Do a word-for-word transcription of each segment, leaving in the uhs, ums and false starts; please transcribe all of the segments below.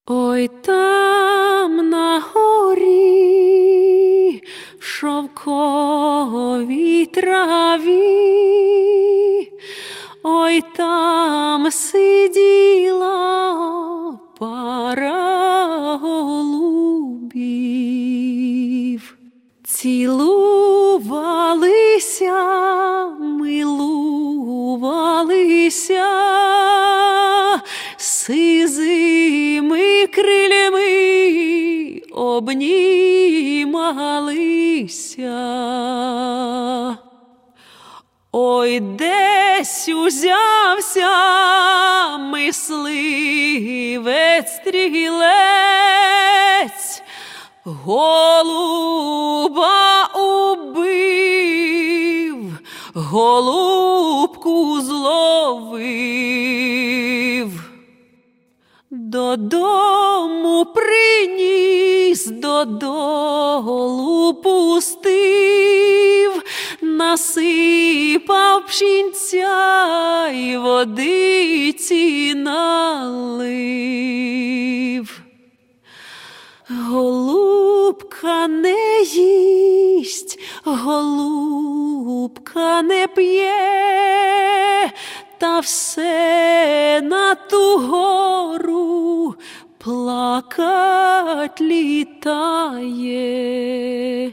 Ой там на горі, в шовковій траві, ой там сиділа пара голубів. Цілувалися, милувалися сизими крилями, обнімалися. Ой, десь узявся мисливець-стрілець, голуба убив, голубку зловив. Додому приніс, додолу пустив, насипав пшінця й водиці налив. Голубка не їсть, голубка не п'є, та все на ту гору плакать літає.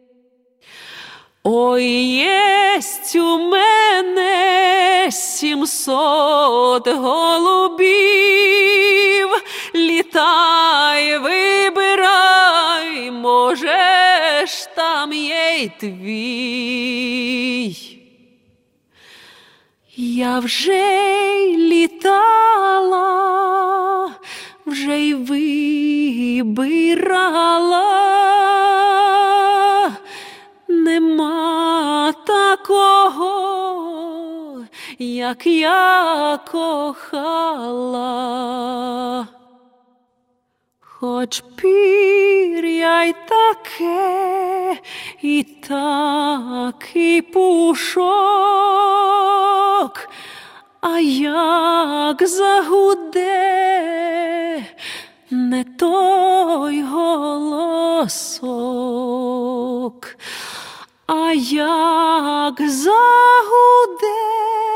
Ой, єсть у мене сімсот голубів, літай, вибирай, можеш, там є й твій. Я вже й літала, вже й вибирала, нема такого, як я кохала. Хоч пір'я й таке, і такий пушок, а як загуде не той голосок, а як загуде